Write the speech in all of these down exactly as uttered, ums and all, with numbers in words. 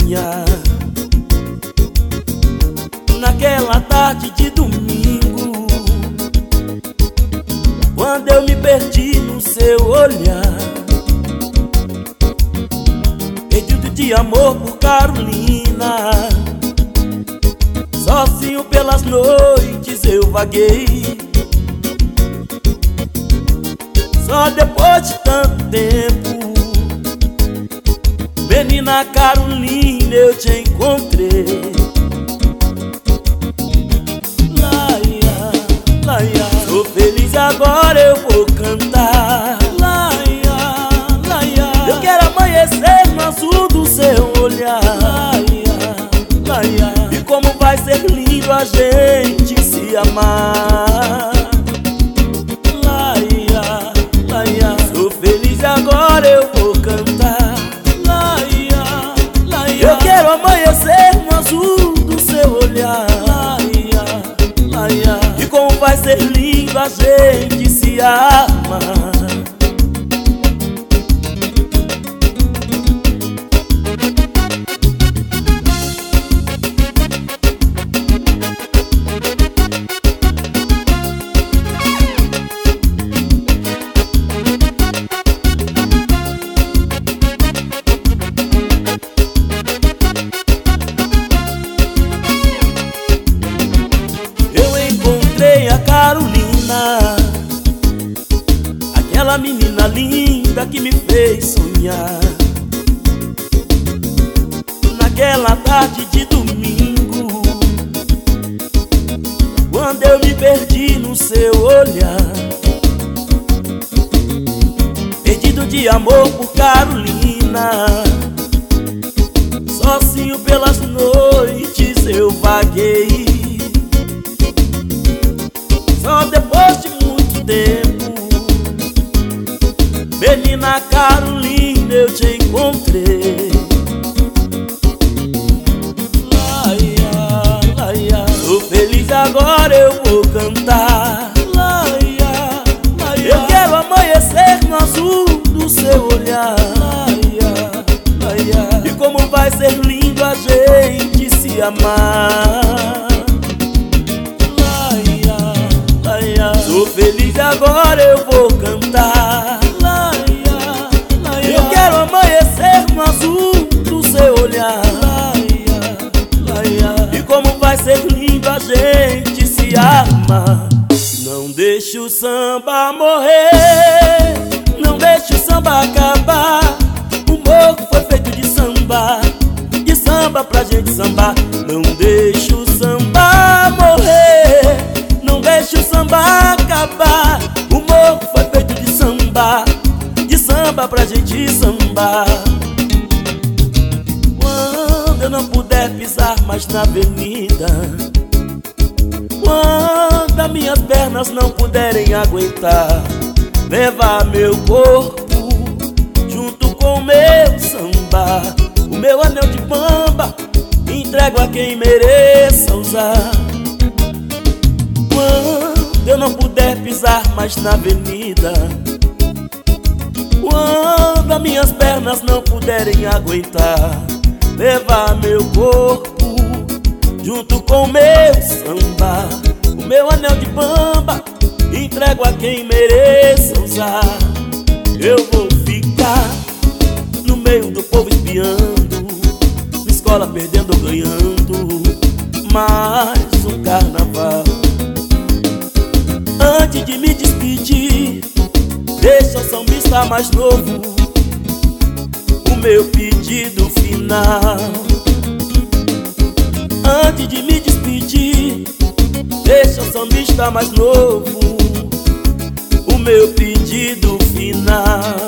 sonhar. Naquela tarde de domingo, quando eu me perdi no seu olhar, pedido de amor por Carolina. Sozinho pelas noites eu vaguei. Só depois de tanto tempo, menina Carolina, eu te encontrei. Laia, laia, sou feliz agora, eu vou cantar. Laia, laia, eu quero amanhecer no azul do seu olhar. Laia, laia, e como vai ser lindo a gente se amar. Laia, laia, sou feliz agora, eu vou cantar. Laia, laia, eu quero amanhecer no azul do seu olhar. Laia, laia, e como vai ser lindo a gente se amar. Carolina, aquela menina linda que me fez sonhar. Naquela tarde de domingo, quando eu me perdi no seu olhar, pedido de amor por Carolina. Sozinho pelas noites eu vaguei. Só depois de muito tempo, menina Carolina, eu te encontrei. Laia, laia, tô feliz agora, eu vou cantar. Laia, laia, eu quero amanhecer no azul do seu olhar. Laia, laia, e como vai ser lindo a gente se amar. Tô feliz agora, eu vou cantar. Laia, laia, eu quero amanhecer no azul do seu olhar. Laia, laia, e como vai ser lindo a gente se amar. Não deixe o samba morrer, não deixe o samba acabar. O morro foi feito de samba, de samba pra gente sambar. Não deixe o samba morrer, não deixe o samba acabar. O morro foi feito de samba, de samba pra gente sambar. Quando eu não puder pisar mais na avenida, quando as minhas pernas não puderem aguentar, levar meu corpo junto com o meu samba. O meu anel de bamba entrego a quem mereça usar. Quando eu não puder pisar mais na avenida, quando as minhas pernas não puderem aguentar, levar meu corpo junto com o meu samba. O meu anel de bamba entrego a quem mereça usar. Eu vou ficar no meio do povo espiando, na escola perdendo ou ganhando mais um carnaval. Antes de me despedir, deixa o sambista mais novo o meu pedido final. Antes de me despedir, deixa o sambista mais novo o meu pedido final.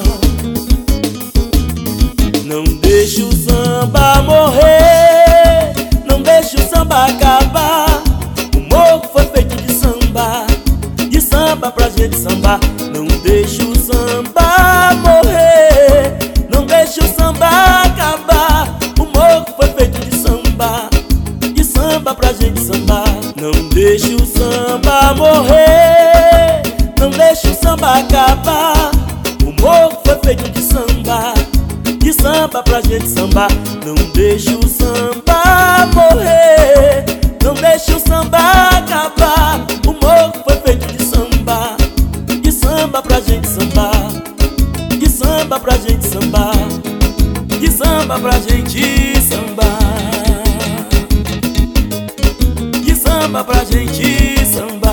Não deixe o samba morrer, não deixe o samba acabar. O morro foi feito de samba, de samba pra gente sambar. Não deixe o samba morrer, não deixe o samba acabar. O morro foi feito de samba, de samba pra gente sambar. Não deixe o samba morrer, não deixe o samba acabar. O morro foi feito de samba, de samba pra gente sambar. Não deixa o samba morrer, não deixa o samba acabar. O morro foi feito de samba, de samba pra gente sambar, de samba pra gente sambar, de samba pra gente sambar, de samba pra gente sambar.